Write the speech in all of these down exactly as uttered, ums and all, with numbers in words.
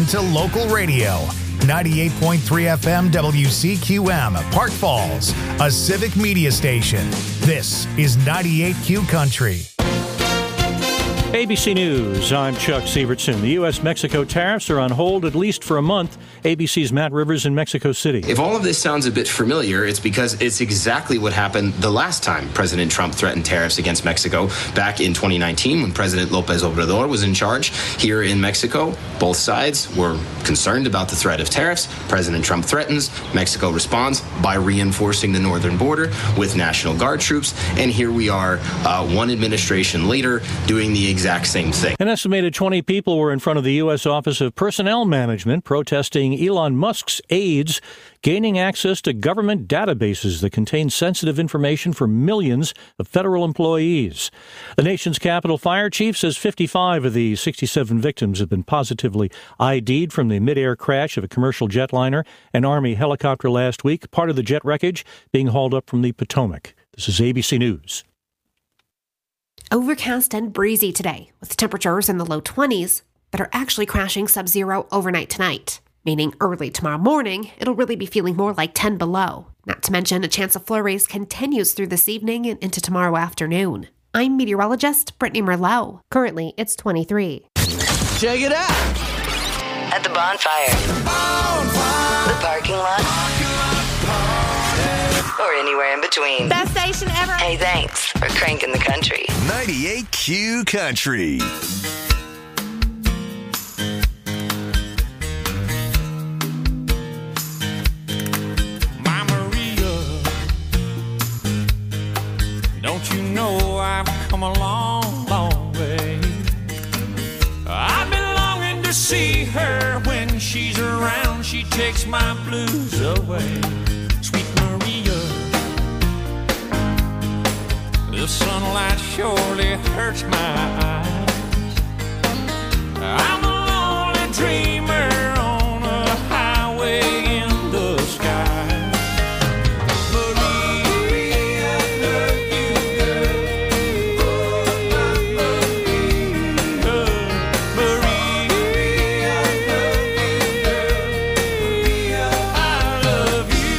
to local radio. ninety-eight point three F M W C Q M, Park Falls, a civic media station. This is ninety-eight Q Country. A B C News, I'm Chuck Sievertson. The U S Mexico tariffs are on hold at least for a month. A B C's Matt Rivers in Mexico City. If all of this sounds a bit familiar, it's because it's exactly what happened the last time President Trump threatened tariffs against Mexico back in twenty nineteen when President López Obrador was in charge here in Mexico. Both sides were concerned about the threat of tariffs. President Trump threatens. Mexico responds by reinforcing the northern border with National Guard troops. And here we are, uh, one administration later, doing the exact same thing. An estimated twenty people were in front of the U S Office of Personnel Management protesting Elon Musk's aides gaining access to government databases that contain sensitive information for millions of federal employees. The nation's Capitol Fire Chief says fifty-five of the sixty-seven victims have been positively I D'd from the mid-air crash of a commercial jetliner and Army helicopter last week, part of the jet wreckage being hauled up from the Potomac. This is A B C News. Overcast and breezy today, with temperatures in the low twenties that are actually crashing sub-zero overnight tonight, meaning early tomorrow morning, it'll really be feeling more like ten below. Not to mention a chance of flurries continues through this evening and into tomorrow afternoon. I'm meteorologist Brittany Merlot. Currently, it's twenty-three. Check it out! At the bonfire, bonfire. The parking lot, or anywhere in between. Best station ever. Hey, thanks for cranking the country. ninety-eight Q Country. My Maria, don't you know I've come a long, long way? I've been longing to see her. When she's around, she takes my blues away. Sweet Maria, the sunlight surely hurts my eyes. I'm a lonely dreamer on a highway in the sky. Maria, I love you, girl. Maria, I love you,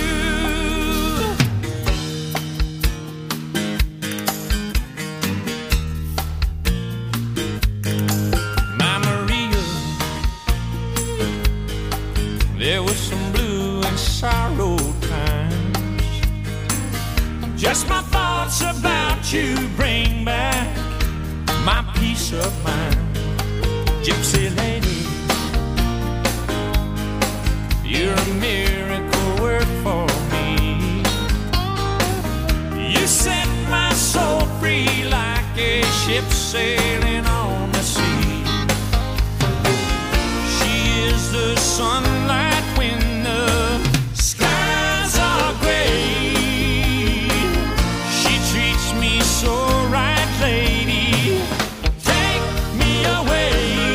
my Maria. There was some blue and sorrow times. Just my thoughts about you bring back my peace of mind. Gypsy lady, you're a miracle work for me. You set my soul free like a ship sailing on the sea. She is the sunlight when the skies are gray. She treats me so right, lady. Take me away.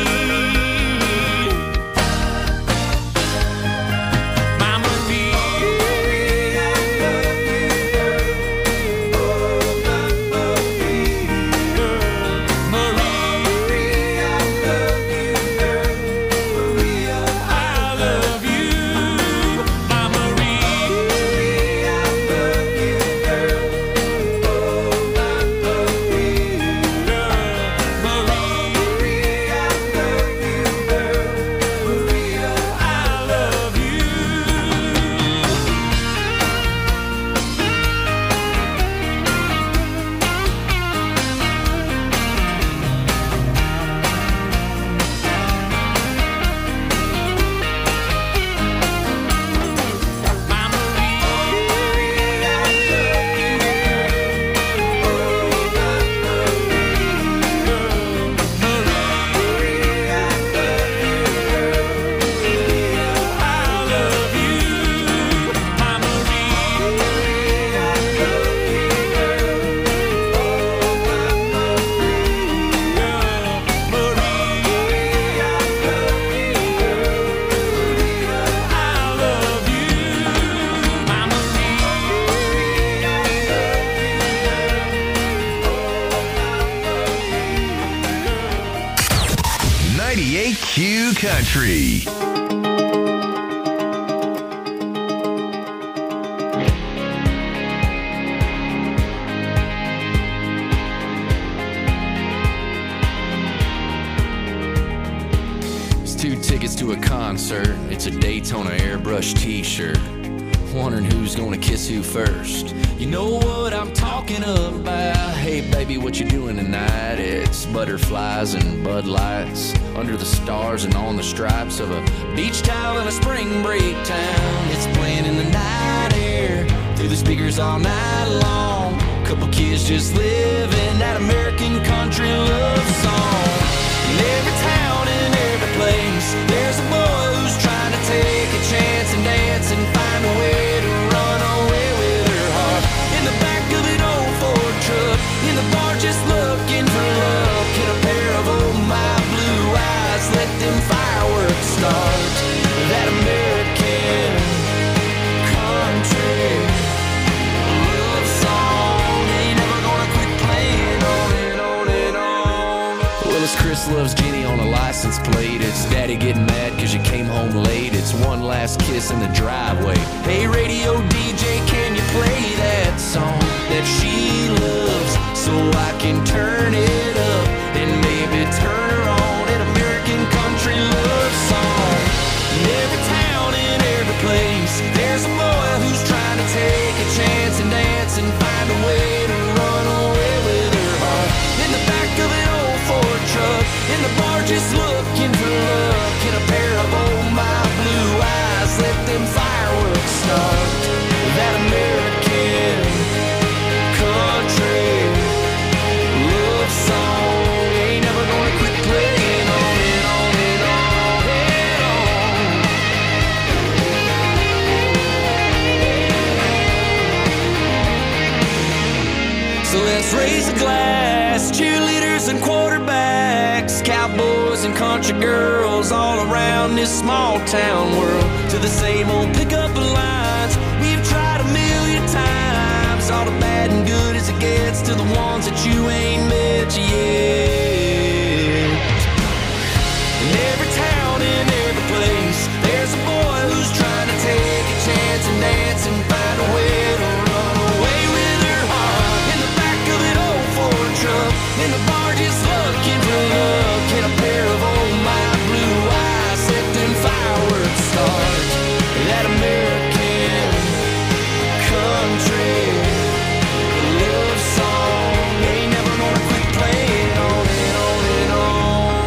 My Maria, I love you, girl. Maria, I love you, Maria, I love you. My Maria, I love you, girl. Maria, I love you, girl. Maria, I love you. My Maria, I love you, girl. Maria, I love you, my Maria, I love you, ninety-eight Q Country. concert. It's a Daytona airbrush t-shirt. Wondering who's gonna kiss who first. You know what I'm talking about. Hey baby, what you doing tonight? It's butterflies and Bud Lights under the stars and on the stripes of a beach towel in a spring break town. It's playing in the night air through the speakers all night long. Couple kids just living that American country love song. In every town and every place, there's a boy who's trying to take a chance and dance and find a way to run away with her heart. In the back of an old Ford truck, in the bar just looking for love. Get a pair of old my blue eyes, let them fireworks start. That American country love song ain't never gonna quit playing on and on and on. Well, it's Chris loves Jenny on a license plate. It's daddy getting mad cause you came home late. It's one last kiss in the driveway. Hey radio D J, can you play that song that she loves so I can turn it up and maybe turn her on? An American country love song. In every town, in every place, there's a boy who's trying to take a chance and dance and find a way to run away with her heart. In the back of an old Ford truck, in the bar just looking for love. Get a pair of old my blue eyes, let them fireworks start. That American country love song ain't never gonna quit playing on and on and on and on. So let's raise a glass, cheerleaders and quarterbacks, cowboys and country girls all around this small town world. To the same old pickup lines we've tried a million times. All the bad and good as it gets to the ones that you ain't met yet. In every town, in every place, there's a boy who's trying to take a chance and dance and find a way to run away with her heart. In the back of an old Ford truck, in the bar just looking for love. Get a pair of old my blue eyes, let them fireworks start. That American country love song ain't never gonna quit playing on and on and on.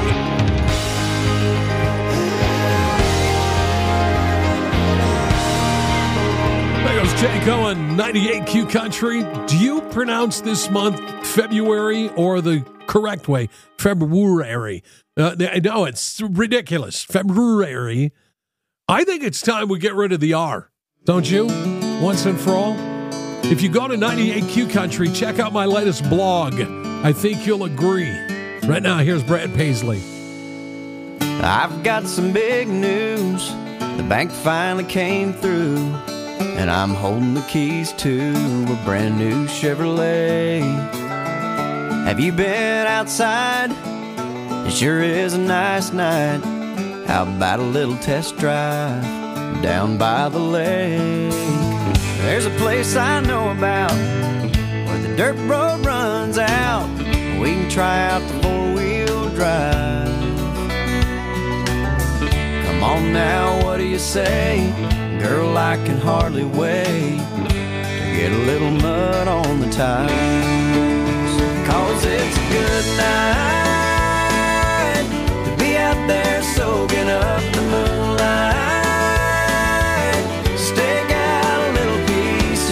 There goes Jay Cohen, ninety-eight Q Country. Do you pronounce this month February or the correct way, February? Uh, no, it's ridiculous. February. I think it's time we get rid of the R, don't you? Once and for all. If you go to ninety-eight Q Country, check out my latest blog. I think you'll agree. Right now, here's Brad Paisley. I've got some big news. The bank finally came through, and I'm holding the keys to a brand new Chevrolet. Have you been outside? It sure is a nice night. How about a little test drive down by the lake? There's a place I know about where the dirt road runs out. We can try out the four-wheel drive. Come on now, what do you say? Girl, I can hardly wait to get a little mud on the tires. Cause it's a good night to be out there soaking up the moonlight. Stake out a little piece of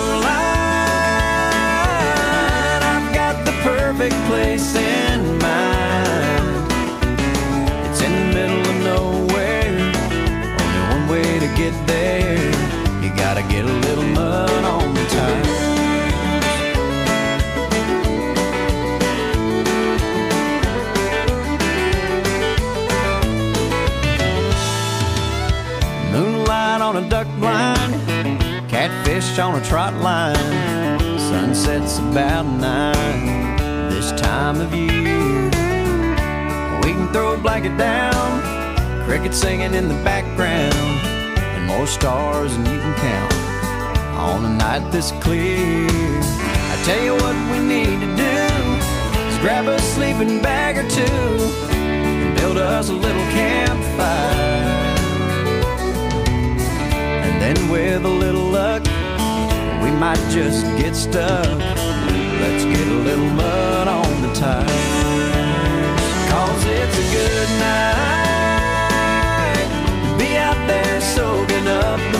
shoreline. I've got the perfect place in mind. It's in the middle of nowhere, only one way to get there. You gotta get a little mud on the tires. On a duck blind, catfish on a trot line. Sunset's about nine this time of year. We can throw a blanket down, crickets singing in the background, and more stars than you can count on a night this clear. I tell you what we need to do is grab a sleeping bag or two and build us a little campfire. with a little luck, we might just get stuck. Let's get a little mud on the tires, 'cause it's a good night to be out there soaking up the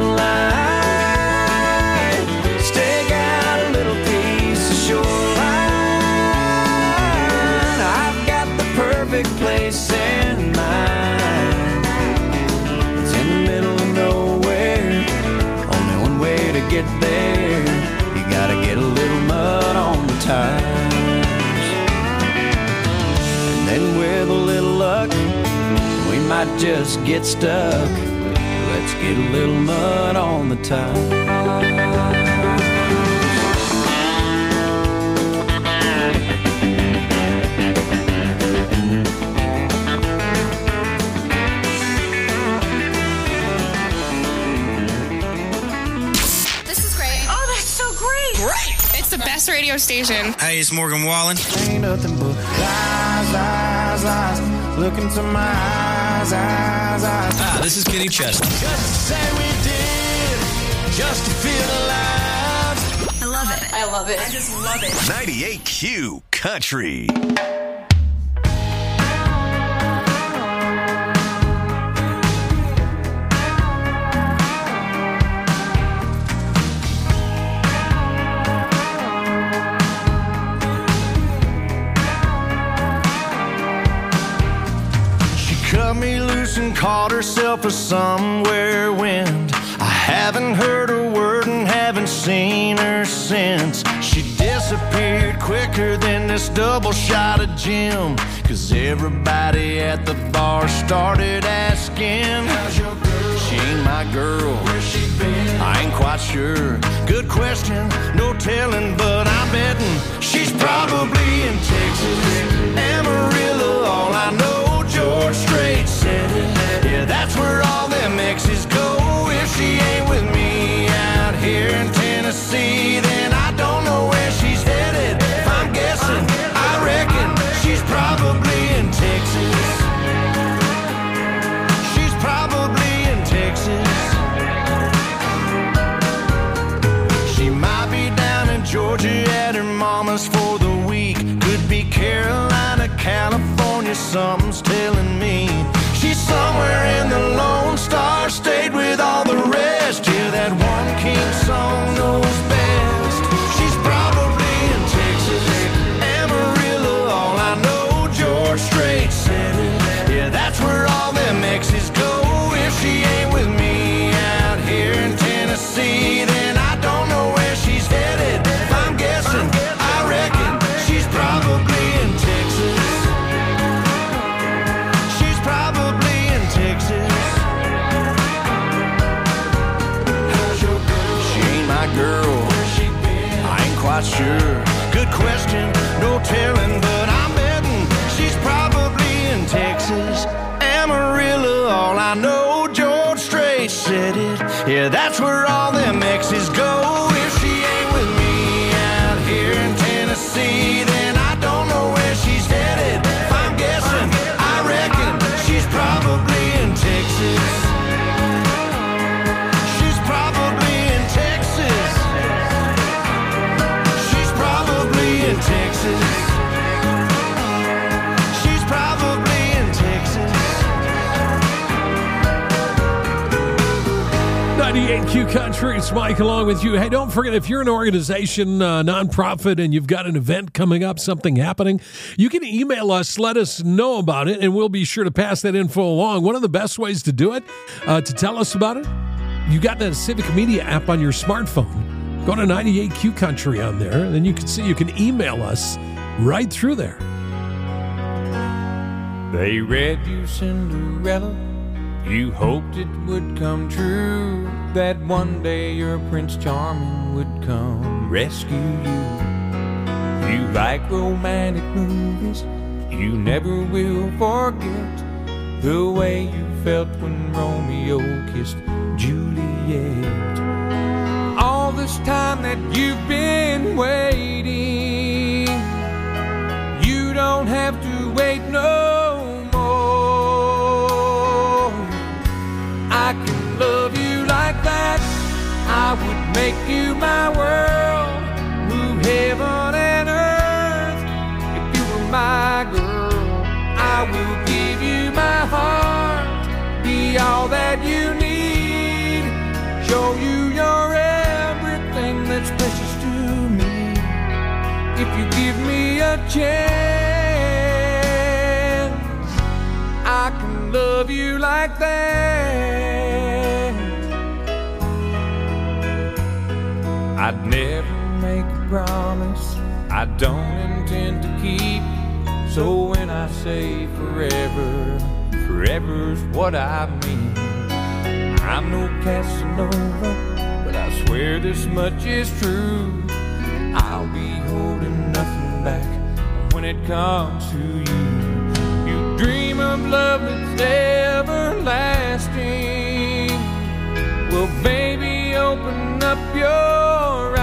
moonlight. Stake out a little piece of shoreline. I've got the perfect place in mind. It's in the middle of nowhere, only one way to get there. You gotta get a little mud on the tires. And then with a little luck, we might just get stuck. Let's get a little mud on the tires. The best radio station. Hey, it's Morgan Wallen. Ain't nothing but lies, lies, lies. Look into my eyes, eyes, eyes. Ah, this is Kenny Chesney. Just to say we did, just to feel alive. I love it. I love it. I just love it. ninety-eight Q Country. Cut me loose and caught herself a somewhere wind. I haven't heard a word and haven't seen her since. She disappeared quicker than this double shot of gin, 'cause everybody at the bar started asking, how's your girl? She ain't my girl. Where's she been? I ain't quite sure. Good question, no telling, but I'm betting she's probably in Texas. Amarillo, all I know, George Strait said it. Yeah, that's where all them exes go. If she ain't with me out here in Tennessee, then I don't know where she's headed. If I'm guessing, I reckon she's probably in Texas. She's probably in Texas. She might be down in Georgia at her mama's for the week. Could be Carolina, California, something's telling me. She's somewhere in the Lone Star State with all the rest. Yeah, that one king song knows best. She's probably in Texas. Amarillo, all I know, George Strait said it. Yeah, that's where all them exes go. If she ain't with me out here in Tennessee, then I don't know where she's headed. If I'm guessing, I reckon she's probably in Texas. She's probably in Texas. How's your girl? She ain't my girl. Where's she been? I ain't quite sure. Good question, no telling, but I'm betting she's probably in Texas. Amarillo, all I know, George Strait said it. Yeah, that's where all them exes go. If she ain't with me out here in Tennessee, then I don't know where she's headed. If I'm guessing, I reckon she's probably in Texas. She's probably in Texas. She's probably in Texas. She's probably in Texas. ninety-eight Q Country, it's Mike along with you. Hey, don't forget, if you're an organization, uh, nonprofit, and you've got an event coming up, something happening, you can email us, let us know about it, and we'll be sure to pass that info along. One of the best ways to do it, uh, to tell us about it, you got the Civic Media app on your smartphone. Go to ninety-eight Q Country on there, and then you can see, you can email us right through there. They read you Cinderella. You hoped it would come true, that one day your Prince Charming would come rescue you. You like romantic movies, you never will forget the way you felt when Romeo kissed Juliet. All this time that you've been waiting, you don't have to wait no more. I can love you like that I would make you my world, move heaven and earth. If you were my girl, I will give you my heart, be all that you need, show you you're everything that's precious to me. If you give me a chance, I can love you like that. I'd never make a promise I don't intend to keep. So when I say forever, forever's what I mean. I'm no Casanova, but I swear this much is true. I'll be holding nothing back when it comes to you. You dream of love that's everlasting. Well, baby, open up your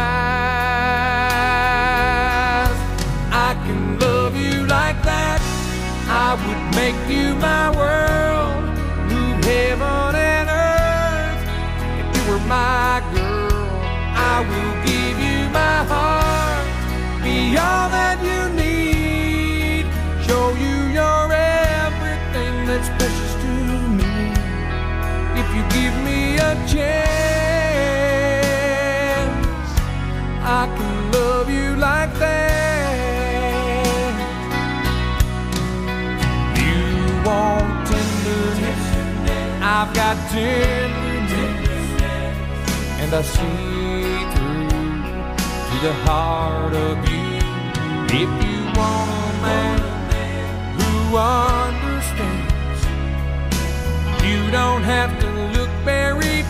eyes. I can love you like that. I would make you my world, move heaven and earth. If you were my girl, I will give you my heart, be all that you need, show you you're everything that's precious to me. If you give me a chance, I can love you like that. You want tenderness, I've got tenderness, and I see through to the heart of you. If you want a man who understands, you don't have to look very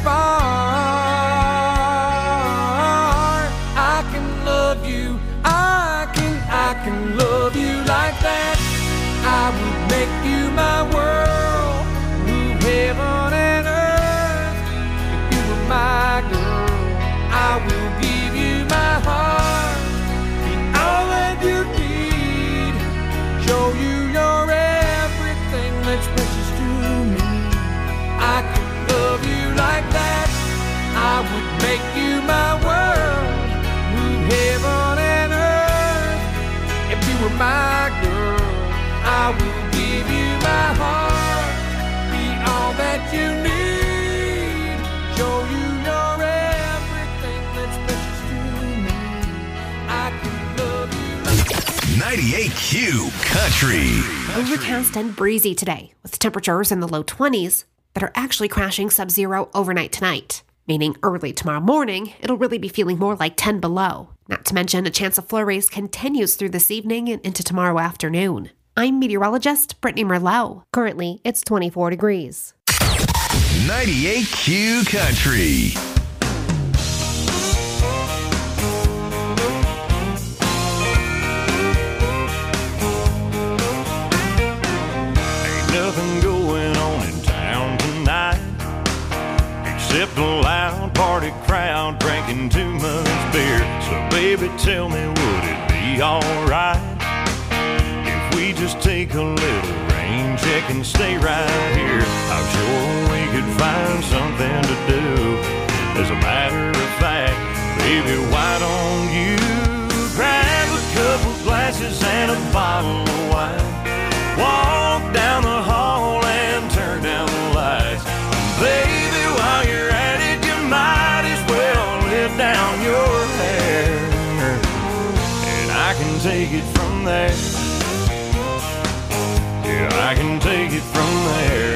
far. I can love you, I can, I can love you like that. I would make you my world, move heaven and earth. If you were my girl, I will give you my heart, be all that you need, show you you're everything that's precious to me. I could love you like that. I would make you my world, move heaven and earth. If you were my girl, I will give you my heart, be all that you need, show you you're everything that's precious to me. I can love you like ninety-eight Q Country. Overcast and breezy today, with temperatures in the low twenties that are actually crashing sub-zero overnight tonight, meaning early tomorrow morning, it'll really be feeling more like ten below. Not to mention a chance of flurries continues through this evening and into tomorrow afternoon. I'm meteorologist Brittany Merlot. Currently, it's twenty-four degrees. ninety-eight Q Country. Ain't nothing going on in town tonight except a loud party crowd drinking too much beer. So baby, tell me, would it be alright if we just take a little rain check and stay right here? I'm sure we could find something to do. As a matter of fact, baby, why don't you grab a couple glasses and a bottle of wine, walk down the hall and turn down the lights. Baby, while you're at it, you might as well let down your hair, and I can take it from there. Yeah, I can take it from there.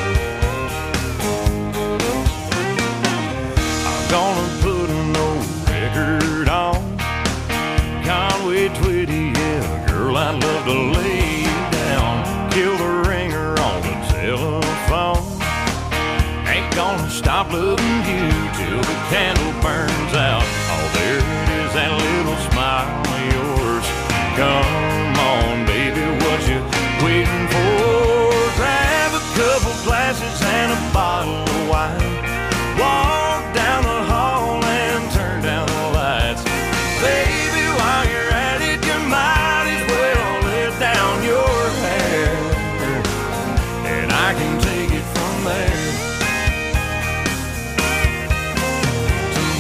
I'm gonna put an old record on Conway Twitty, yeah, girl, I'd love to lay you down, kill the ringer on the telephone. Ain't gonna stop loving you till the candle burns out. Oh, there it is, that little smile of yours. Come on, baby, what you waiting for? Grab a couple glasses and a bottle of wine, walk down the hall and turn down the lights. Baby, while you're at it, you might as well let down your hair, and I can take it from there.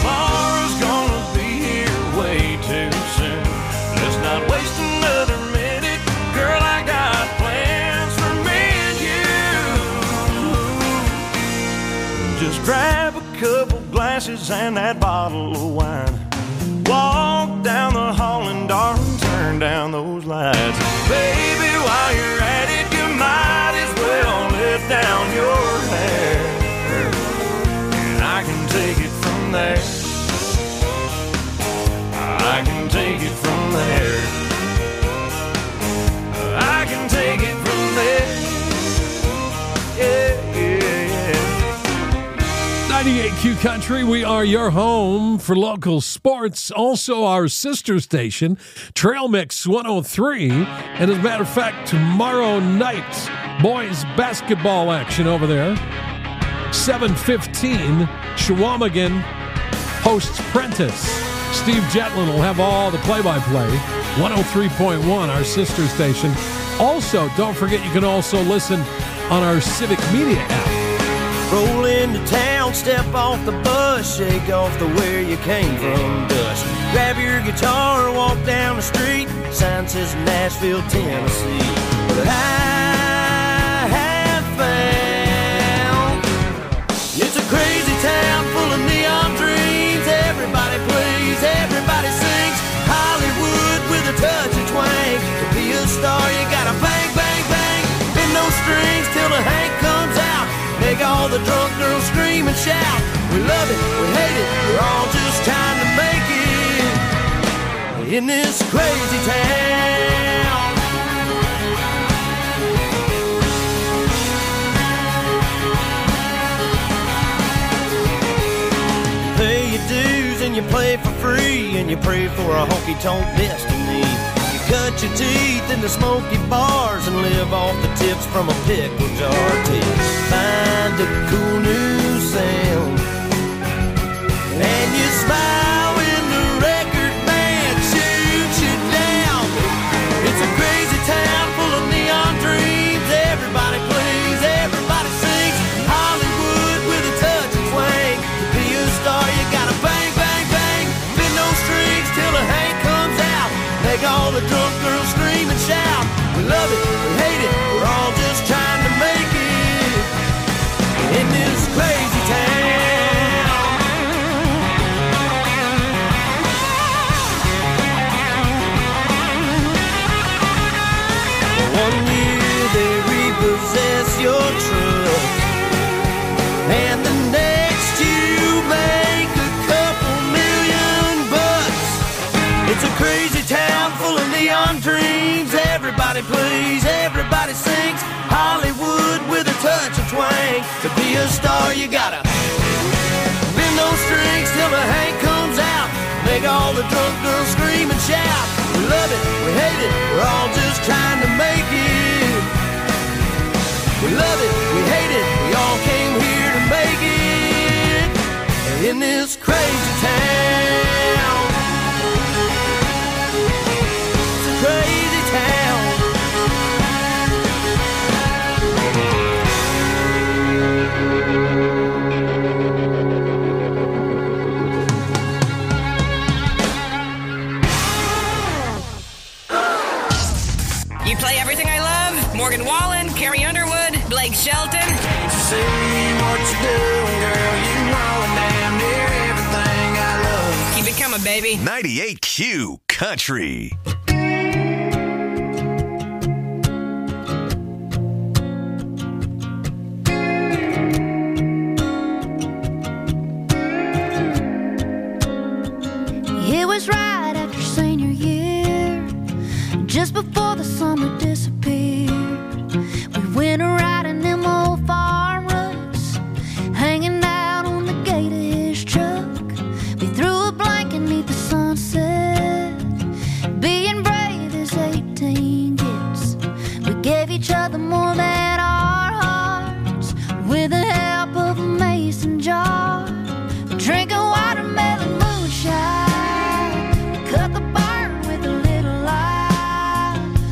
grab a couple glasses and that bottle of wine. Walk down the hall and darling, turn down those lights. Baby, while you're at it, you might as well let down your hair. And I can take it from there. I can take it from there. I can take it from there. Yeah, yeah, yeah. ninety-eight Q Country, we are your home for local sports. Also our sister station, Trail Mix one oh three. And as a matter of fact, tomorrow night, boys basketball action over there. seven fifteen, Shawamigan hosts Prentice. Steve Jetlin will have all the play-by-play. one oh three point one, our sister station. Also, don't forget you can also listen on our Civic Media app. Roll into town, step off the bus, shake off the where you came from dust. Grab your guitar, walk down the street, sign says Nashville, Tennessee. But I have found it's a crazy town full of neon dreams. Everybody plays, everybody sings. Hollywood with a touch of twang. To be a star, you gotta bang, bang, bang. Bend those strings till the Hank comes out. Make all the drunk girls scream and shout. We love it, we hate it, we're all just trying to make it in this crazy town. You pay your dues and you play for free, and you pray for a honky-tonk destiny. You cut your teeth in the smoky bars and live off the tips from a pickle jar till you find a cool new sound. And you smile when the record man shoots you down. It's a crazy town full of neon dreams. Everybody plays, everybody sings. Hollywood with a touch of twang. To be a star, you gotta bang, bang, bang. Bend those strings till the Hank comes out. Make all the drunk girls scream and shout. We love it, we hate it, we're all just trying to make it in this crazy town. One year they repossess your truck, and the next you make a couple million bucks. It's a crazy town full of neon dreams. Everybody plays, everybody sings. Hollywood with a touch of twang. To be a star, you gotta bend those strings till the Hank comes out. Make all the drunk girls scream and shout. We love it, we hate it, we're all just trying to make it. We love it, we hate it, we all came here to make it in this crazy town. It's a crazy town. You play everything I love. Morgan Wallen, Carrie Underwood, Blake Shelton. Can't you see what you're doing, girl? You know damn near everything I love. Keep it coming, baby. ninety-eight Q Country. It was right after senior year, just before the summer disappeared. We went a riding them old farm roads, hanging out on the gate of his truck. We threw a blanket neath the sunset, being brave as eighteen gets. We gave each other more than our hearts, with the help of a mason jar, drinking watermelon moonshine. Cut the burn with a little light.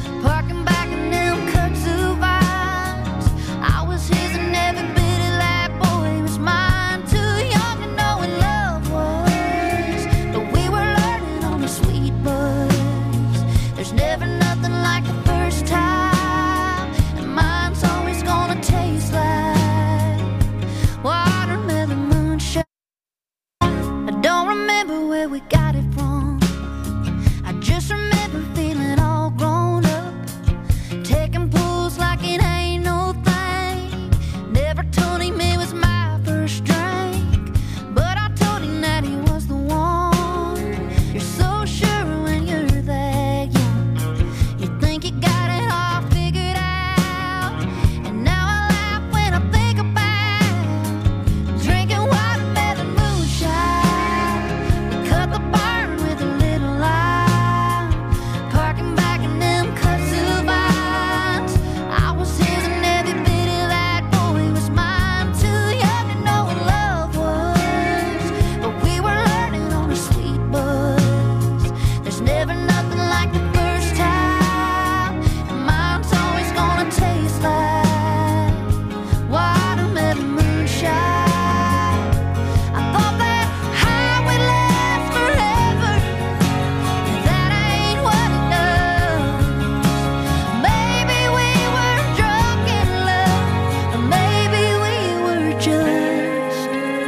we got it from. I just remember feeling all grown up, taking pulls like it ain't no thing. Never told him it was my first drink, but I told him that he was the one. You're so sure when you're that young, you think you got it all figured out. And now I laugh when I think about drinking watermelon moonshine. We cut the barn with a little lime, parking back in them kudzu vines. I was his and every bit of that boy was mine. Too young to know what love was, but we were learning on a sweet buzz. There's never nothing like the first time, and mine's always gonna taste like watermelon moonshine. I thought that high would last forever, and that ain't what it does. Maybe we were drunk in love, or maybe we were just.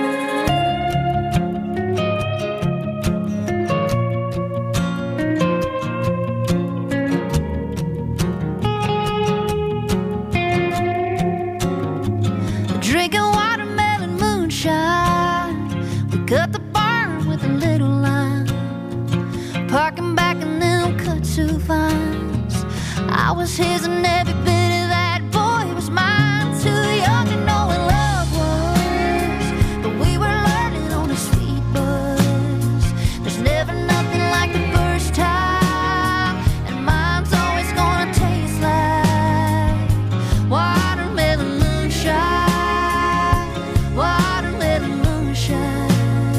Drinking watermelon moonshine. We cut the barn with a little lime, parking back in them kudzu vines. I was his and every bit of that boy was mine. Too young to know what love was, but we were learning on a sweet buzz. There's never nothing like the first time, and mine's always gonna taste like watermelon moonshine. Watermelon moonshine.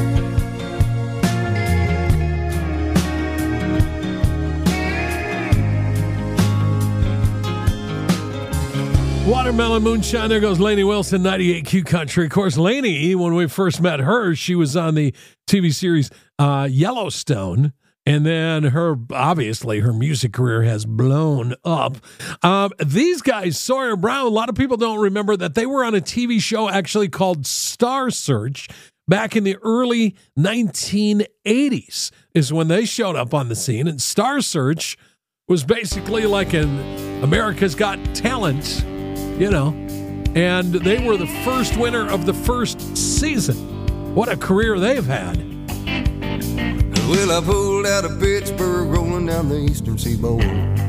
Watermelon moonshine. There goes Lainey Wilson, ninety-eight Q Country. Of course, Lainey, when we first met her, she was on the T V series uh, Yellowstone. And then her, obviously, her music career has blown up. Um, these guys, Sawyer Brown, a lot of people don't remember that they were on a T V show actually called Star Search back in the early nineteen eighties is when they showed up on the scene. And Star Search was basically like an America's Got Talent, you know. And they were the first winner of the first season. What a career they've had. Well, I pulled out of Pittsburgh, rolling down the eastern seaboard.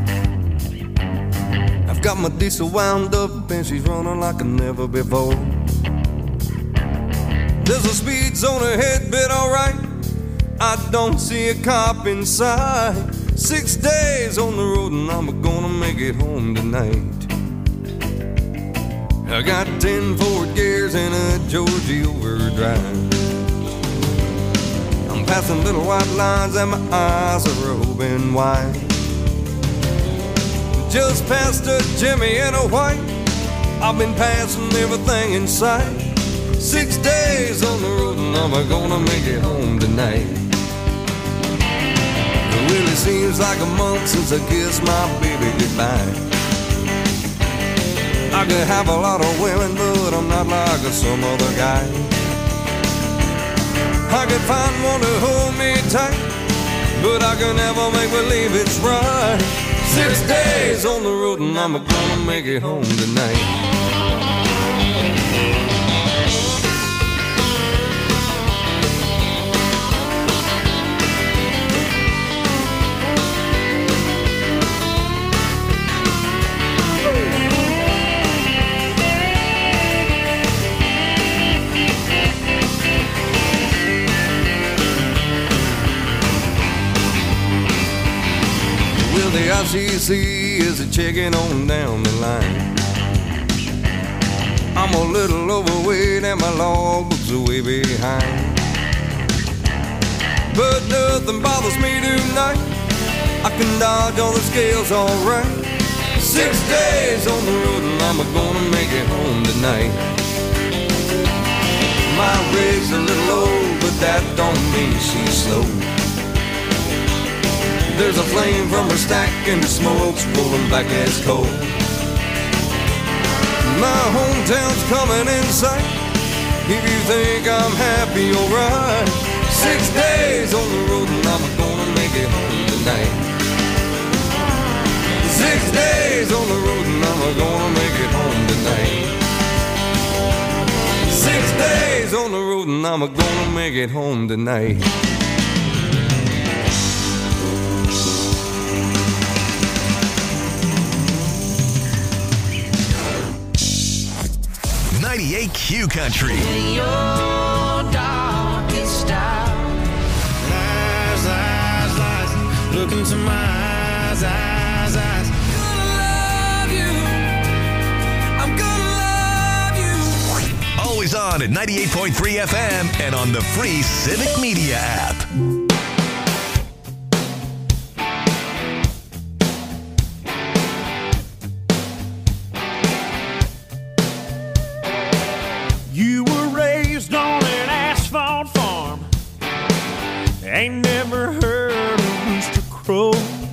I've got my diesel wound up and she's running like never before. There's a speed zone ahead, but alright, I don't see a cop in sight. Six days on the road and I'm gonna make it home tonight. I got ten Ford gears and a Georgie overdrive. I'm passing little white lines and my eyes are open wide. Just past a Jimmy and a white, I've been passing everything in sight. Six days on the road and I'm gonna make it home tonight. It really seems like a month since I kissed my baby goodbye. I could have a lot of women, but I'm not like some other guy. I could find one to hold me tight, but I can never make believe it's right. Six days on the road and I'm gonna make it home tonight. The I C C is a checking on down the line. I'm a little overweight and my logbook's way behind, but nothing bothers me tonight. I can dodge all the scales alright. Six days on the road and I'm gonna make it home tonight. My rig's a little low, but that don't mean she's slow. There's a flame from her stack and the smoke's rolling back as coal. My hometown's coming in sight. If you think I'm happy, alright. Six days on the road Six days on the road and I'm gonna make it home tonight. Six days on the road and I'm gonna make it home tonight. ninety-eight Q Country. Your darkest hour. Lies, lies, lies. Look into my eyes, eyes, eyes. I'm gonna love you. Always on at ninety-eight point three F M and on the free Civic Media app. You were raised on an asphalt farm. Ain't never heard a rooster crow.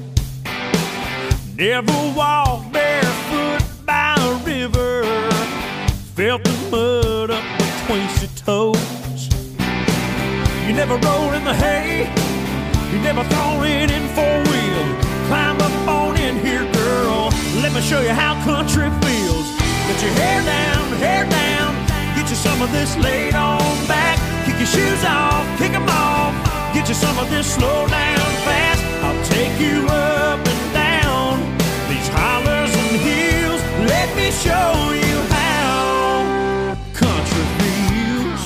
Never walked barefoot by a river. Felt the mud up between your toes. You never rolled in the hay. You never thrown it in four wheel. Climb up on in here, girl. Let me show you how country feels. Get your hair down, hair down. Get you some of this laid on back. Kick your shoes off, kick them off. Get you some of this slow down fast. I'll take you up and down these hollers and hills. Let me show you how country feels.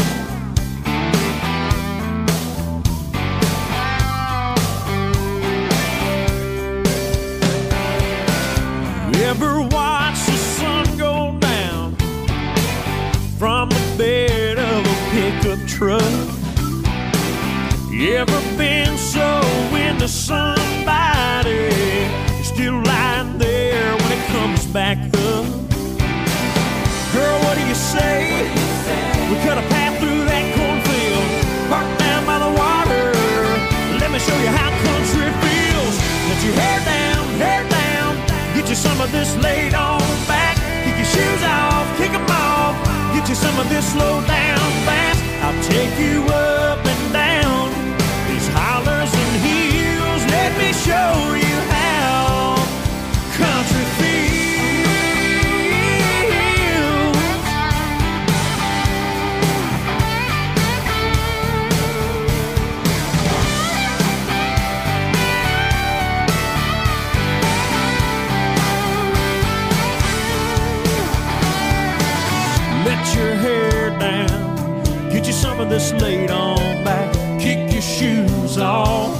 You ever watch the sun go down from the bed of a pickup truck? You ever been so into somebody you're still lying there when it comes back up? Girl, what do you say? We cut a path through that cornfield, parked down by the water. Let me show you how country feels. Let your hair down, hair down. Get you some of this laid on back. Kick your shoes off, kick them off. Get you some of this slow down fast. I'll take you up and down these hollers and hills. Let me show you how country feels. Let your hair down. Get you some of this laid on back. Kick your shoes off.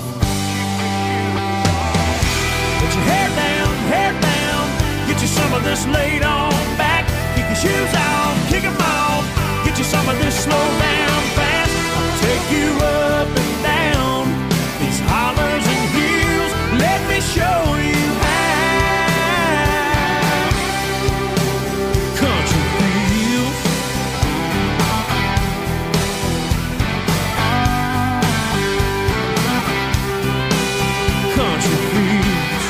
Let your hair down, hair down. Get you some of this laid on back. Kick your shoes off, kick them off. Get you some of this slow down fast. I'll take you up and down these hollers and hills. Let me show you how country feels. Country feels.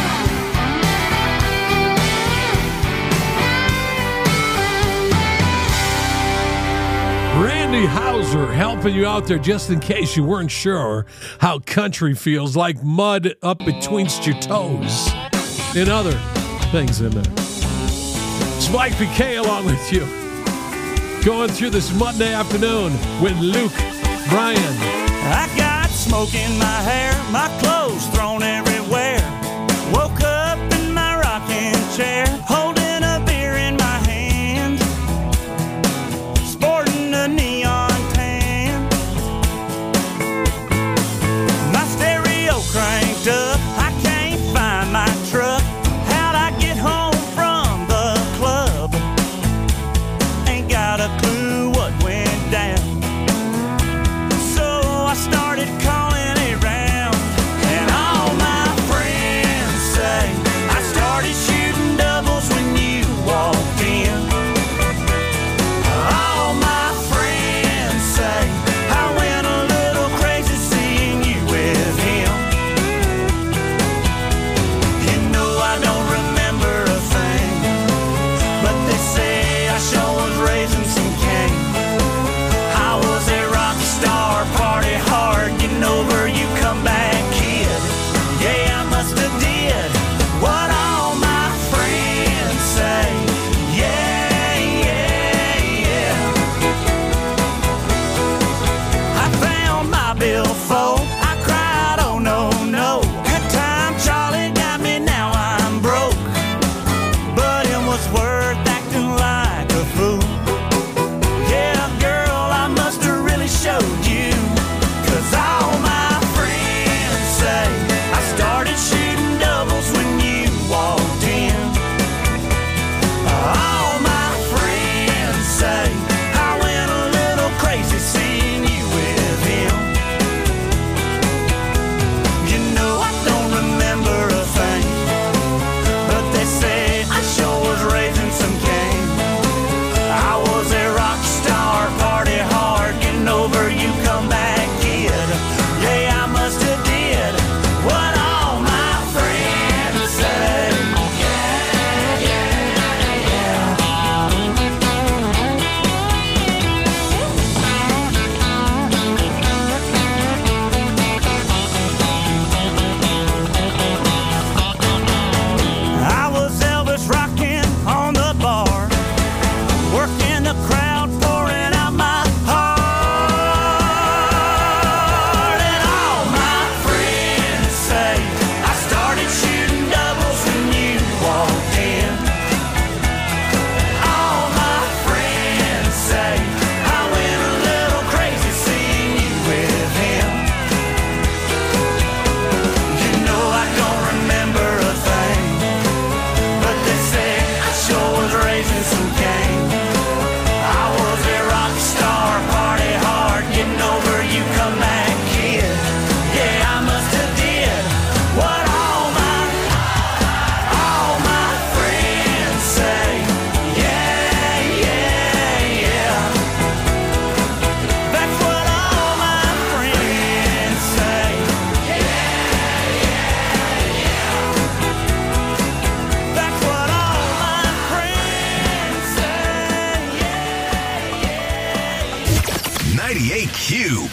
Randy Hauser helping you out there just in case you weren't sure how country feels, like mud up betweenst your toes and other things in there. It's Mike P K along with you, going through this Monday afternoon with Luke Bryan. I got smoke in my hair, my clothes thrown everywhere. Woke up in my rocking chair, holding a beer in my hand, sporting a neon tan. My stereo cranked up, I can't find my truck. How'd I get home from the club? Ain't got a clue what went down. So I started calling around, and all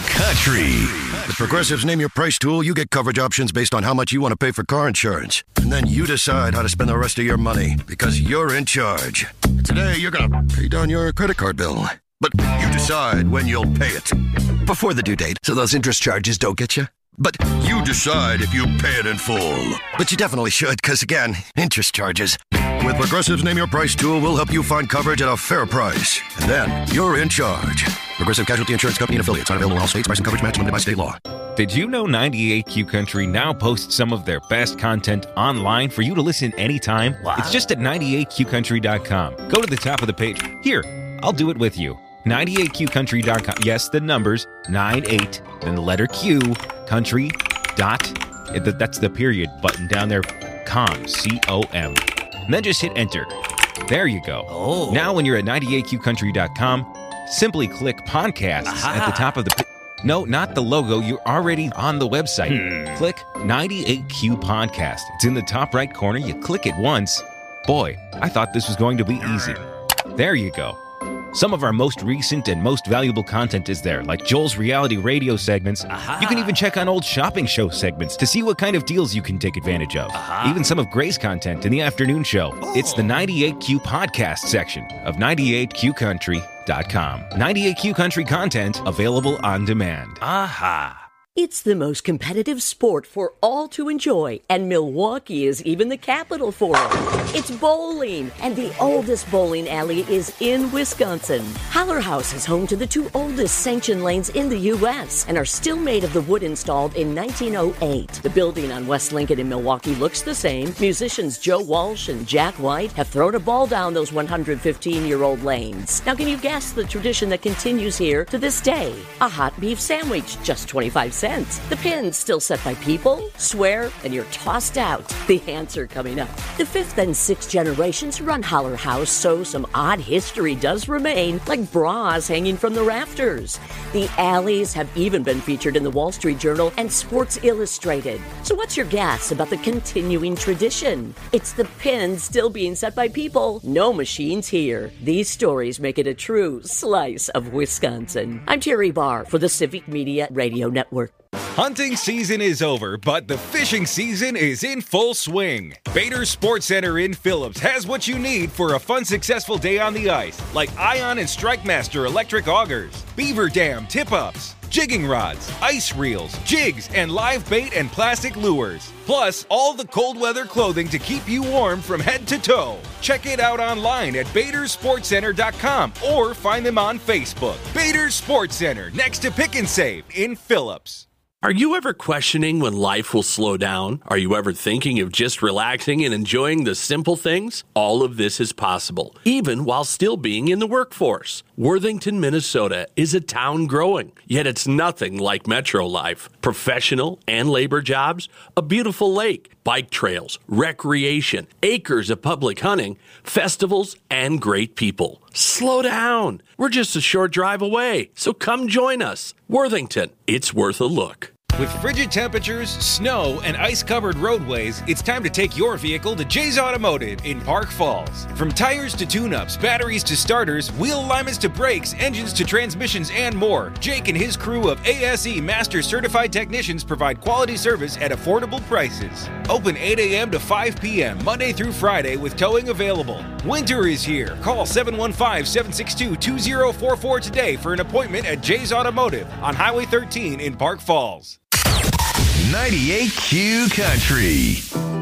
Country. With Progressive's Name Your Price tool, you get coverage options based on how much you want to pay for car insurance. And then you decide how to spend the rest of your money because you're in charge. Today, you're going to pay down your credit card bill. But you decide when you'll pay it. Before the due date, so those interest charges don't get you. But you decide if you pay it in full. But you definitely should, because again, interest charges. With Progressive's Name Your Price tool, we'll help you find coverage at a fair price. And then you're in charge. Progressive Casualty Insurance Company and affiliates. Not available in all states. Price and coverage match limited by state law. Did you know ninety-eight Q Country now posts some of their best content online for you to listen anytime? Wow. It's just at ninety-eight Q country dot com. Go to the top of the page. Here, I'll do it with you. ninety-eight Q country dot com. Yes, the numbers, ninety-eight, then the letter Q, country, dot, that's the period button down there, com, C O M. And then just hit enter. There you go. Oh. Now when you're at ninety-eight Q country dot com, simply click podcasts Aha. at the top of the... No, not the logo. You're already on the website. Hmm. Click ninety-eight Q Podcast. It's in the top right corner. You click it once. Boy, I thought this was going to be easy. There you go. Some of our most recent and most valuable content is there, like Joel's reality radio segments. Aha. You can even check on old shopping show segments to see what kind of deals you can take advantage of. Aha. Even some of Gray's content in the afternoon show. Oh. It's the ninety-eight Q podcast section of ninety-eight Q country dot com. ninety-eight Q Country content available on demand. Aha. It's the most competitive sport for all to enjoy, and Milwaukee is even the capital for it. It's bowling, and the oldest bowling alley is in Wisconsin. Holler House is home to the two oldest sanctioned lanes in the U S and are still made of the wood installed in nineteen oh eight. The building on West Lincoln in Milwaukee looks the same. Musicians Joe Walsh and Jack White have thrown a ball down those one hundred fifteen-year-old lanes. Now, can you guess the tradition that continues here to this day? A hot beef sandwich, just twenty-five cents. The pin's still set by people, swear, and you're tossed out. The answer coming up. The fifth and sixth generations run Holler House, so some odd history does remain, like bras hanging from the rafters. The alleys have even been featured in the Wall Street Journal and Sports Illustrated. So what's your guess about the continuing tradition? It's the pin still being set by people, no machines here. These stories make it a true slice of Wisconsin. I'm Terry Barr for the Civic Media Radio Network. Hunting season is over, but the fishing season is in full swing. Bader Sports Center in Phillips has what you need for a fun, successful day on the ice, like Ion and StrikeMaster electric augers, Beaver Dam tip-ups, jigging rods, ice reels, jigs, and live bait and plastic lures. Plus, all the cold weather clothing to keep you warm from head to toe. Check it out online at Bader Sports Center dot com or find them on Facebook. Bader Sports Center, next to Pick and Save in Phillips. Are you ever questioning when life will slow down? Are you ever thinking of just relaxing and enjoying the simple things? All of this is possible, even while still being in the workforce. Worthington, Minnesota is a town growing, yet it's nothing like metro life. Professional and labor jobs, a beautiful lake, bike trails, recreation, acres of public hunting, festivals, and great people. Slow down. We're just a short drive away, so come join us. Worthington, it's worth a look. With frigid temperatures, snow, and ice-covered roadways, it's time to take your vehicle to Jay's Automotive in Park Falls. From tires to tune-ups, batteries to starters, wheel alignments to brakes, engines to transmissions, and more, Jake and his crew of A S E Master Certified Technicians provide quality service at affordable prices. Open eight a.m. to five p.m. Monday through Friday with towing available. Winter is here. Call seven one five, seven six two, two zero four four today for an appointment at Jay's Automotive on Highway thirteen in Park Falls. ninety-eight Q Country.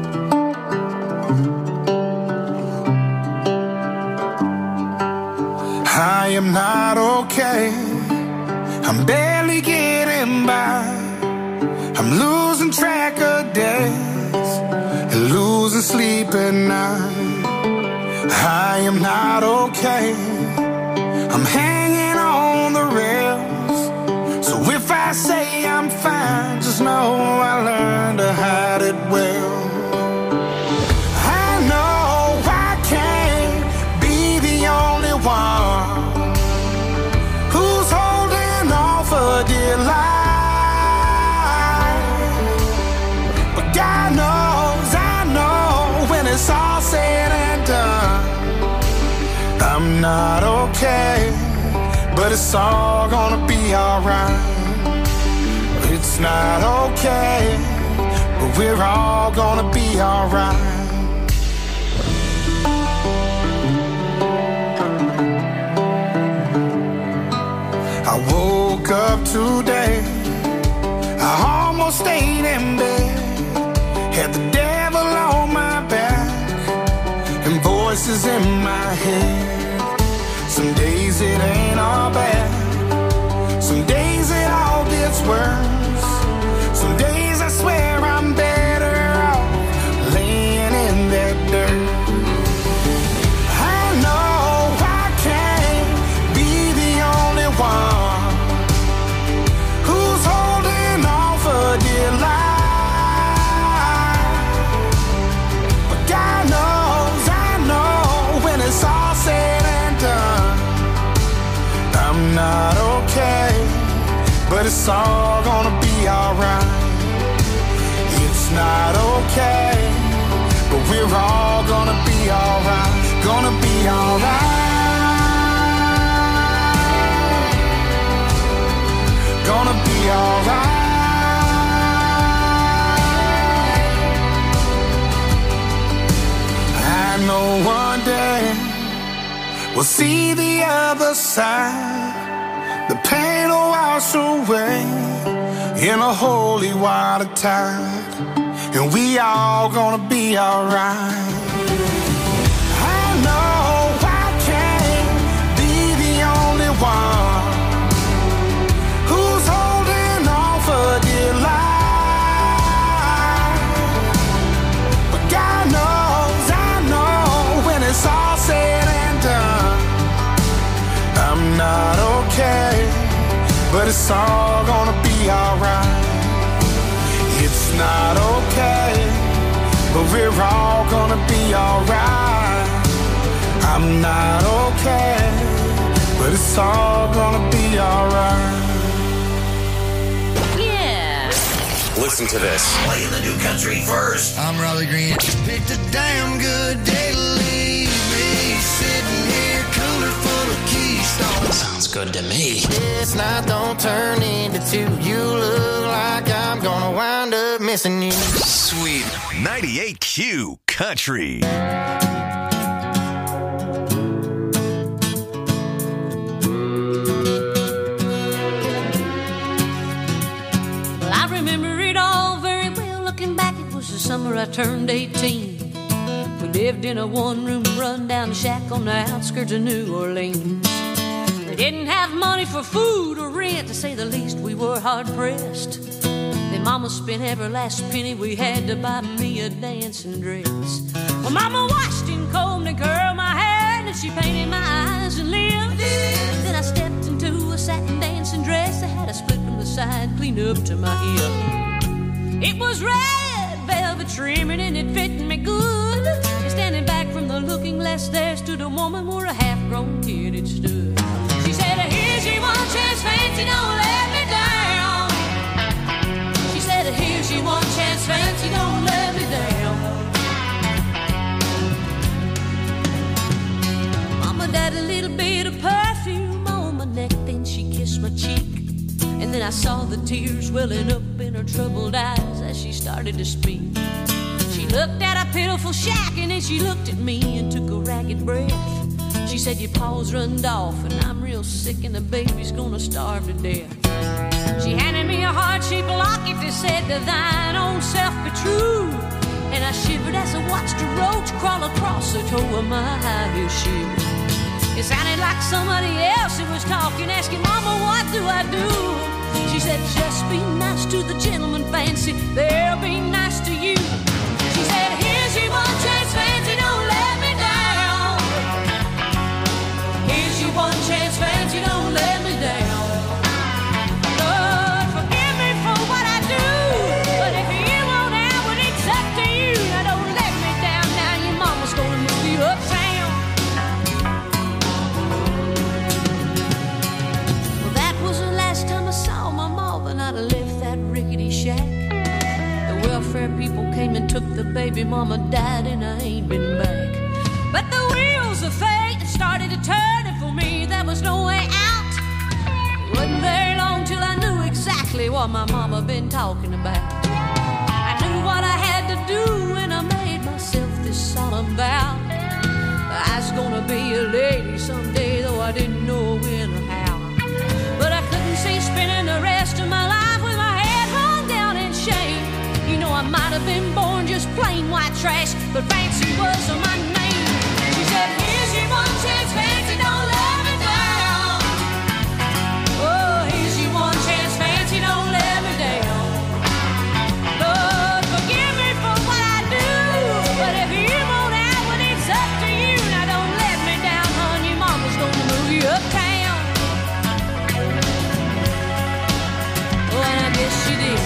I am not okay. I'm barely getting by. I'm losing track of days and losing sleep at night. I am not okay. I'm hanging on the rails. So if I say I'm fine, just know I learned to hide it well. I know I can't be the only one who's holding on for dear life. But God knows, I know when it's all said and done, I'm not okay, but it's all gonna be alright. we're all gonna be alright. I woke up today, I almost stayed in bed, had the devil on my back and voices in my head. Some days it ain't all bad, some days it all gets worse. Some days I swear I'm better off laying in that dirt. I know I can't be the only one who's holding on for dear life. But God knows, I know when it's all said and done, I'm not okay, but it's all gonna be alright. It's not okay, but we're all gonna be alright. Gonna be alright. Gonna be alright. I know one day we'll see the other side. The pain will wash away in a holy water tide, and we all gonna be alright. I know I can't be the only one who's holding on for dear life. But God knows, I know when it's all said and done, I'm not okay, but it's all gonna be alright. It's not okay, but we're all gonna be alright. I'm not okay, but it's all gonna be alright. Yeah. Listen to this. Playing the new country first. I'm Raleigh Green. Picked a damn good day to leave me sitting here, cooler full of Keystone. Sounds good to me. This night don't turn into two. You look like I'm gonna wind up missing you. Sweet ninety-eight Q Country. Well, I remember it all very well. Looking back, it was the summer I turned eighteen. We lived in a one-room run-down shack on the outskirts of New Orleans. We didn't have money for food or rent, to say the least. We were hard-pressed. Then Mama spent every last penny we had to buy me a dancing dress. Well, Mama washed and combed and curled my hair, and she painted my eyes and lips. Then I stepped into a satin dancing dress that had a split from the side clean up to my hip. It was red velvet trimming and it fit me good. And standing back from the looking glass there stood a woman where a half-grown kid had stood. She said, here's your one chance, fancy, don't let me down. She said, here's your one chance, fancy, don't let me down. Mama died a little bit of perfume on my neck, then she kissed my cheek. And then I saw the tears welling up in her troubled eyes as she started to speak. She looked at a pitiful shack and then she looked at me and took a ragged breath. She said, your paws runned off and I'm real sick and the baby's gonna starve to death. She handed me a heart-shaped locket that said, to thine own self be true. And I shivered as I watched a roach crawl across the toe of my high-heel shoe. It sounded like somebody else who was talking, asking, Mama, what do I do? She said, just be nice to the gentleman, fancy, they'll be nice to you. She said, here's your one chance, fancy, don't let me down. Here's your one chance, fancy, don't let me down. Lord, forgive me for what I do, but if you want out, well, it's up to you. Now don't let me down, now your mama's gonna move you uptown. Well, that was the last time I saw my mama, and I'd have left that rickety shack. The welfare people came and took the baby, mama died, and I ain't been back. But the wheels of fate started to turn, and for me there was no way out. It wasn't very long till I knew exactly what my mama been talking about. I knew what I do when I made myself this solemn vow. I was gonna be a lady someday, though I didn't know when or how. But I couldn't see spending the rest of my life with my head hung down in shame. You know, I might have been born just plain white trash, but Fancy was my name. She said, here's your one chance, Fancy, don't let me down. Oh, here's your one chance, Fancy, don't let me down. Lord, forgive me for what I do, but if you won't out when it's up to you, now don't let me down, hon, your mama's gonna move you uptown. Oh, and I guess she did.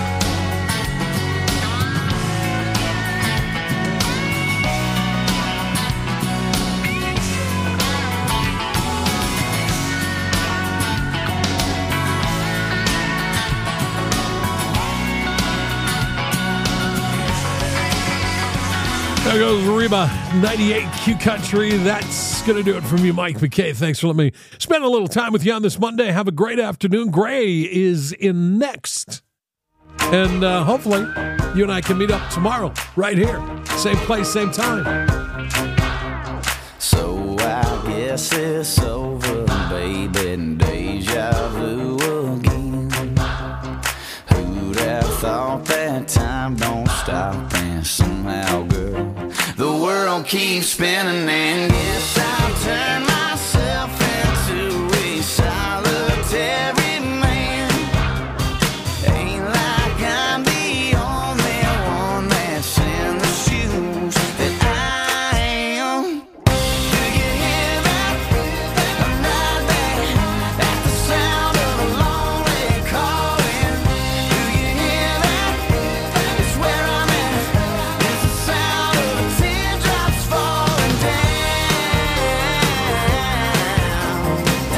There goes Reba, ninety-eight Q Country. That's going to do it from you, Mike McKay. Thanks for letting me spend a little time with you on this Monday. Have a great afternoon. Gray is in next. And uh, hopefully you and I can meet up tomorrow right here. Same place, same time. So I guess it's over, baby, deja vu again. Who'd have thought that time don't stop, and somehow, girl, the world keeps spinning, and guess I'll turn myself into a solitary man. Ain't like I'm the only one that's in the shoes that I am. Do you hear that? I'm right there at the sound of a lonely calling. Do you hear that? It's where I'm at. It's the sound of the teardrops falling down,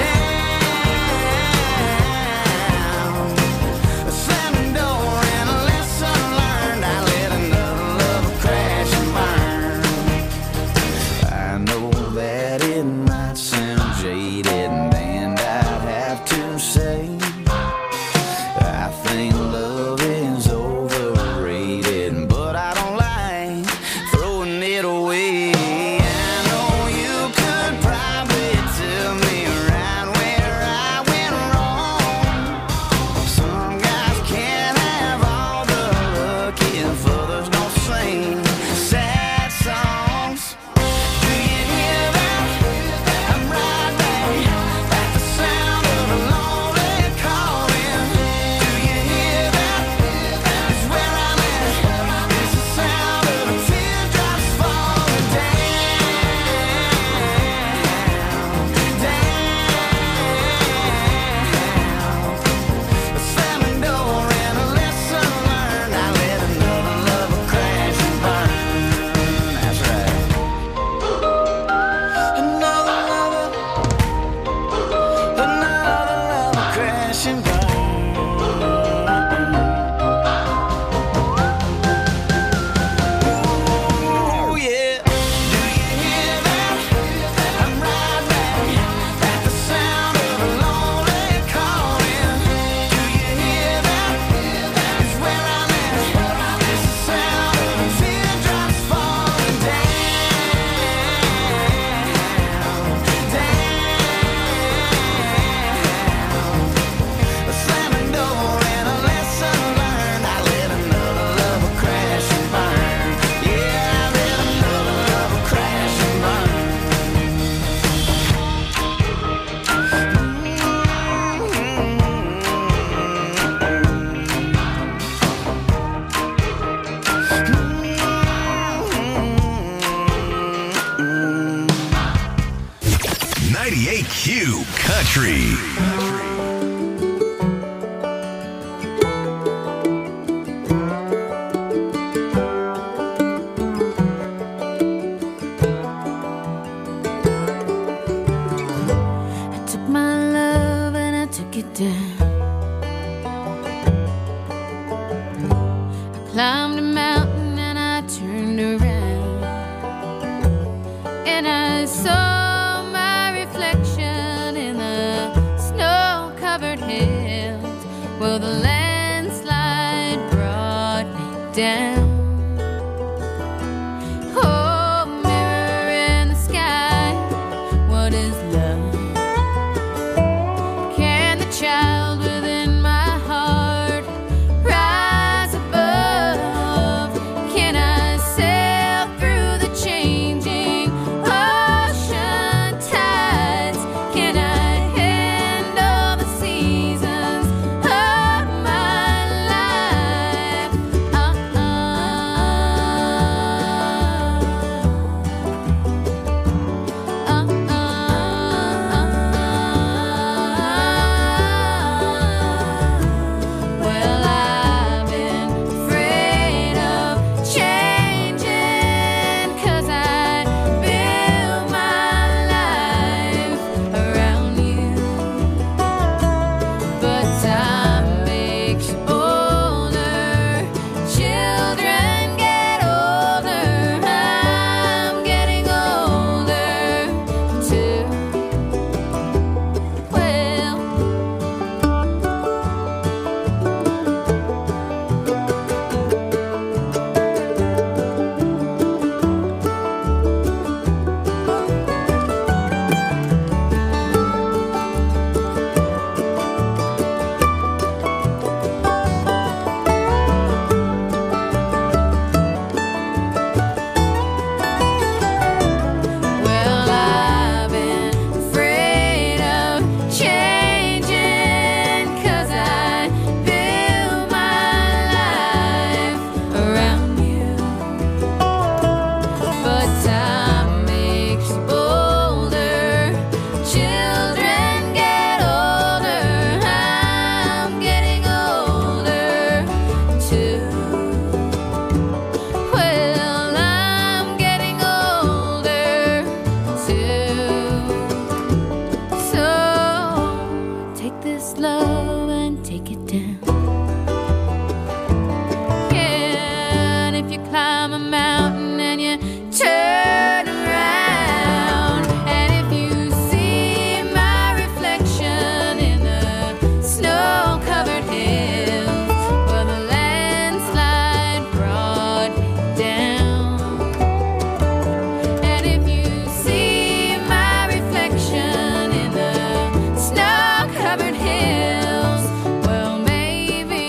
down. A slamming door and a lesson learned. I let another love crash and burn. I know that it might sound jaded, and I'd have to say I think love is overrated, but I don't like throwing it away. I know you could probably tell me right where I went wrong. Some guys can't have all the luck if others don't sing sad songs. Do you hear that? I'm right there at the sound of a lonely calling. Do you hear that? It's where I'm at. It's the sound of the teardrops falling down, down. A slamming door and a lesson learned. I let another lover crash and burn. That's right. Another lover, another lover crash and burn. Ooh, yeah. Do you hear that? I'm right there at the sound of a lonely calling. Do you hear that? It's where I'm at. It's the sound of the teardrops falling down, down. A slamming door and a lesson learned. I let another lover crash and burn. Yeah, I let another lover crash and burn. ninety-eight Q Country. I took my love and I took it down. I climbed a mountain and I turned around, and I saw my reflection in the snow-covered hills. Well, the landslide brought me down. down. Yeah, and if you climb a mountain and you turn around, and if you see my reflection in the snow-covered hills, well, the landslide brought me down. And if you see my reflection in the snow-covered hills, well, maybe,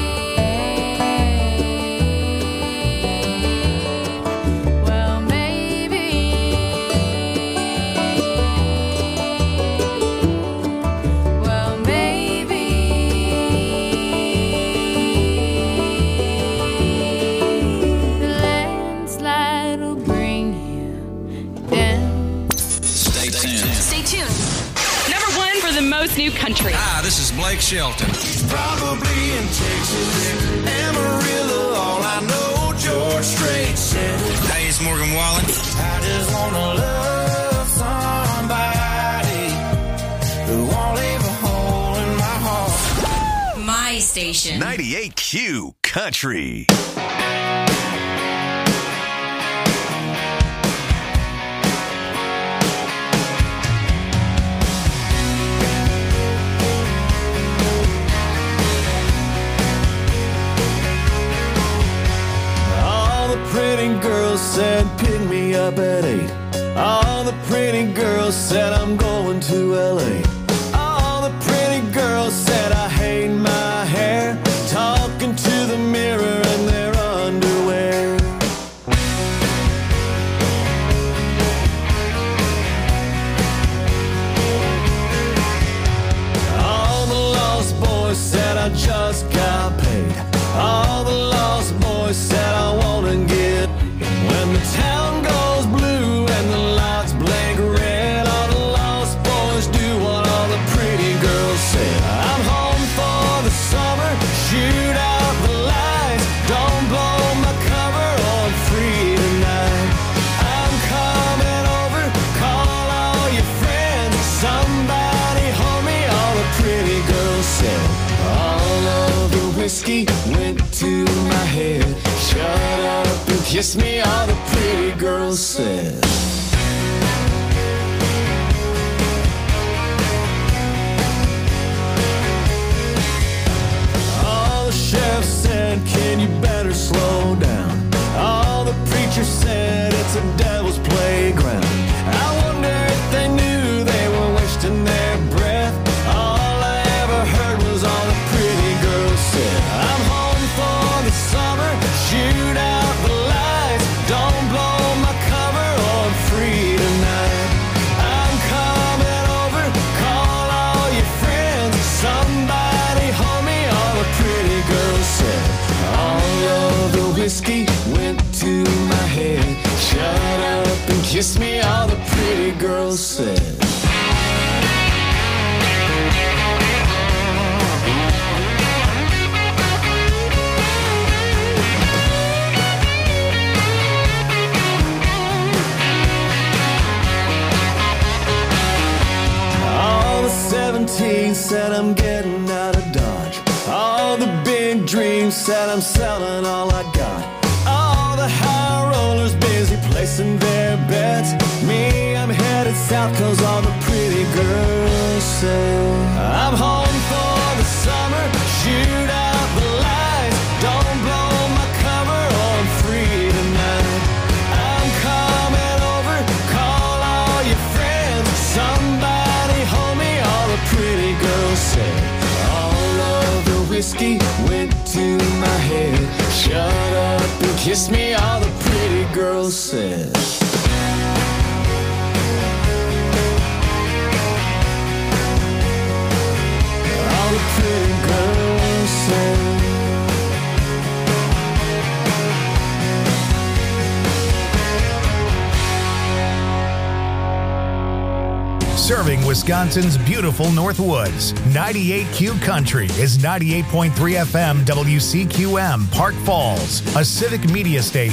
well, maybe, well, maybe the landslide will bring you down. Stay tuned. Stay tuned. Number one for the most new country. Hi, this is Blake Shelton. Probably in Texas, Amarillo, all I know, George Strait said. Hey, it's Morgan Wallen. I just wanna love somebody who won't leave a hole in my heart. My station. ninety-eight Q Country. All the pretty girls said pick me up at eight. All the pretty girls said I'm going to L A. All the pretty girls said I hate my hair, talking to the mirror in their underwear. All the lost boys said I just got paid. All the lost boys said I wanna get. When the town goes blue and the lights blink red, all the lost boys do what all the pretty girls said. I'm home for the summer, shoot out the lights, don't blow my cover on free tonight. I'm coming over, call all your friends, somebody hold me, all the pretty girls said. All of the whiskey went to my head, shut up and kiss me, all the pretty girls said. All the sheriff said, can you better slow down? All the preachers said, it's a devil's playground. I wonder if they knew they were wasting their breath. All I ever heard was all the pretty girls said. I'm home for the summer, shoot out the lights, don't blow my cover on free tonight. I'm coming over, call all your friends, somebody hold me, all the pretty girls said. All of the whiskey went to my head, shut up and kiss me, all the pretty girls said. All the seventeen said I'm getting out of Dodge. All the big dreams said I'm selling all I got. All the high rollers busy placing their bets. Me, I'm headed south cause all the pretty girls say. I'm home for the summer, shoot out the lights, don't blow my cover on free tonight. I'm coming over, call all your friends, somebody hold me, all the pretty girls say. All of the whiskey went to my head, shut up and kiss me, all the pretty girls said. All the pretty girls said. Serving Wisconsin's beautiful Northwoods. ninety-eight Q Country is ninety-eight point three F M W C Q M, Park Falls, a civic media station.